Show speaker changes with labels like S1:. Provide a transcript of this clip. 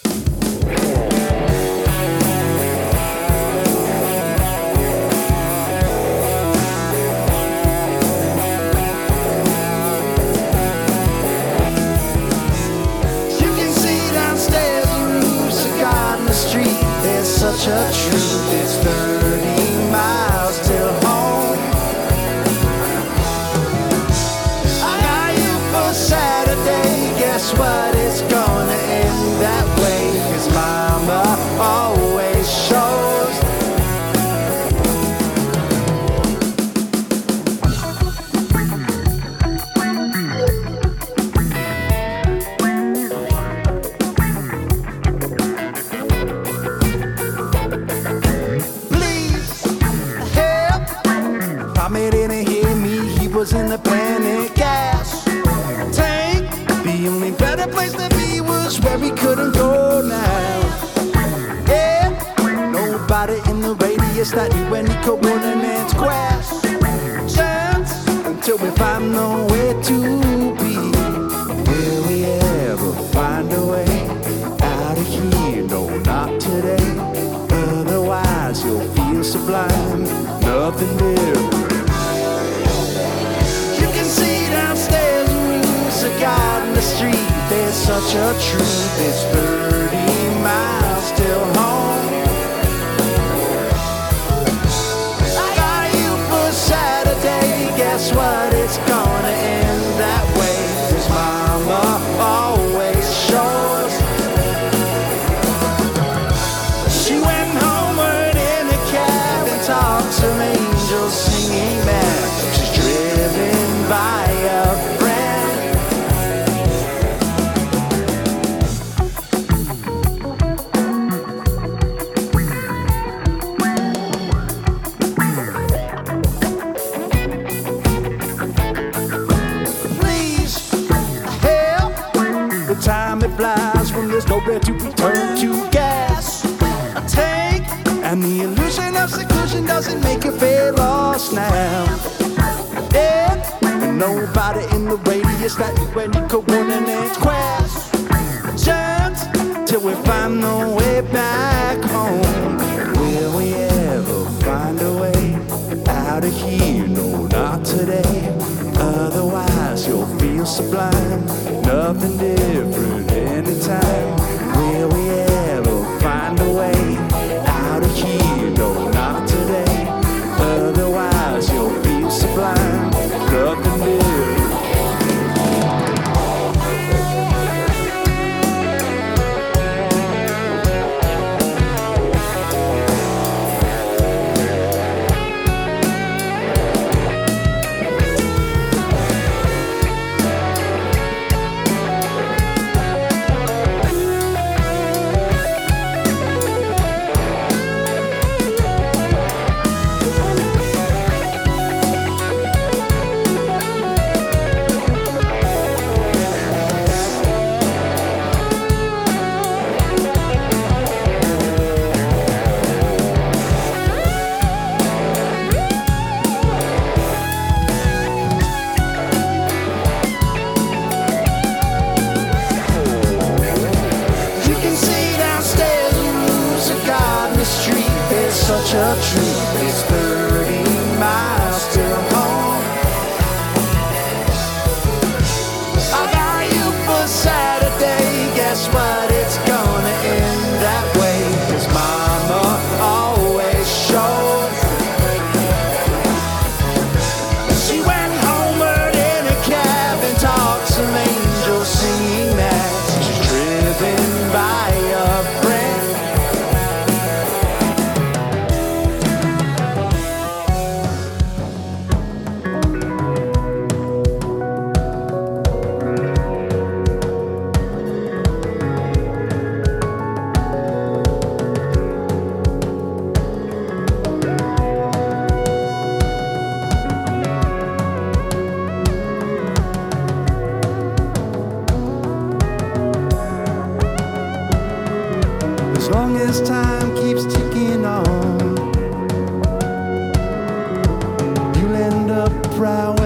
S1: Such a truth, it's 30 miles till home. I got you for Saturday, guess what, it's gonna end that way, 'cause mama always shows. Was in the panic gas tank. The only better place to be was where we couldn't go now. Yeah, nobody in the radius that knew any coordinates questions until we find nowhere to be. Will we ever find a way out of here? No, not today. Otherwise you'll feel sublime, nothing different. Downstairs, roofs are God in the street. There's such a truth. It's 30 miles till home. I got you for Saturday. Guess what? It's gonna end that way. 'Cause mama always shows. She went homeward in a cab and talked some angels singing back. She's driven by a friend. Please help. The time it flies when there's nowhere to return to gas. A tank and the illusion of seclusion doesn't make you feel lost now. Yeah. Nobody in the radius that you when you coordinates questions till we find the way back home. Will we ever find a way out of here? No, not today. Otherwise you'll feel sublime, nothing different anytime. Will we ever find a way out of here? No, not today. Otherwise you'll feel sublime, nothing different. Such a truth, it's 30 miles till home. I got you for Saturday, guess what, it's gonna end that way, 'cause mama always shows. She went homeward in a cab and talked some angels singing that she's driven by a friend. As long as time keeps ticking on, you'll end up proud